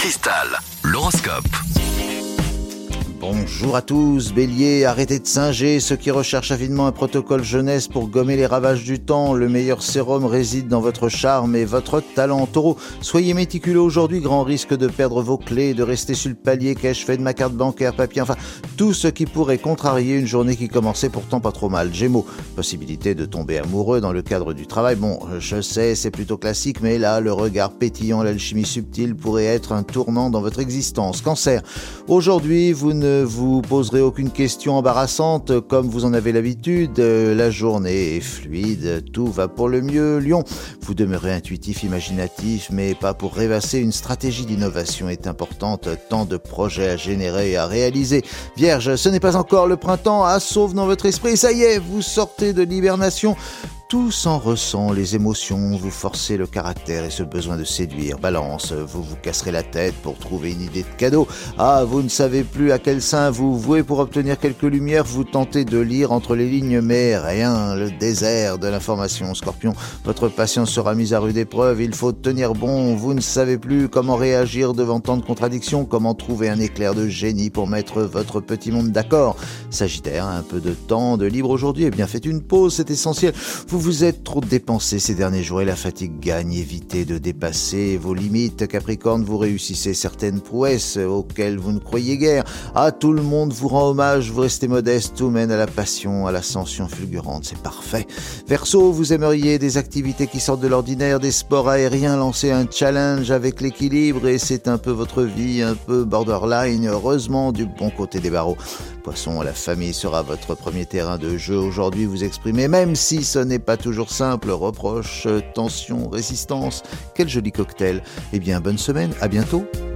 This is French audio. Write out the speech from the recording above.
Cristal, l'horoscope. Bonjour à tous, Bélier, arrêtez de singer ceux qui recherchent avidement un protocole jeunesse pour gommer les ravages du temps. Le meilleur sérum réside dans votre charme et votre talent. Taureau, soyez méticuleux aujourd'hui, grand risque de perdre vos clés, de rester sur le palier, qu'ai-je fait de ma carte bancaire, papier, enfin tout ce qui pourrait contrarier une journée qui commençait pourtant pas trop mal. Gémeaux, possibilité de tomber amoureux dans le cadre du travail. Bon, je sais, c'est plutôt classique, mais là, le regard pétillant, l'alchimie subtile pourrait être un tournant dans votre existence. Cancer, aujourd'hui, vous ne vous poserez aucune question embarrassante comme vous en avez l'habitude. La journée est fluide, tout va pour le mieux. Lion, vous demeurez intuitif, imaginatif, mais pas pour rêvasser. Une stratégie d'innovation est importante, tant de projets à générer et à réaliser. Vierge, ce n'est pas encore le printemps, sauf dans votre esprit, ça y est, vous sortez de l'hibernation. Tout s'en ressent, les émotions, vous forcez le caractère et ce besoin de séduire. Balance, vous vous casserez la tête pour trouver une idée de cadeau. Vous ne savez plus à quel sein vous vouez pour obtenir quelques lumières. Vous tentez de lire entre les lignes, mais rien, le désert de l'information. Scorpion, votre patience sera mise à rude épreuve. Il faut tenir bon. Vous ne savez plus comment réagir devant tant de contradictions, comment trouver un éclair de génie pour mettre votre petit monde d'accord. Sagittaire, un peu de temps de libre aujourd'hui. Eh bien, faites une pause, c'est essentiel. Vous êtes trop dépensé ces derniers jours et la fatigue gagne. Évitez de dépasser vos limites. Capricorne, vous réussissez certaines prouesses auxquelles vous ne croyez guère. Tout le monde vous rend hommage, vous restez modeste. Tout mène à la passion, à l'ascension fulgurante. C'est parfait. Verseau, vous aimeriez des activités qui sortent de l'ordinaire, des sports aériens, lancer un challenge avec l'équilibre et c'est un peu votre vie, un peu borderline. Heureusement, du bon côté des barreaux. Poisson, la famille sera votre premier terrain de jeu. Aujourd'hui, vous exprimez, même si ce n'est pas toujours simple, reproches, tensions, résistance. Quel joli cocktail. Eh bien, bonne semaine, à bientôt.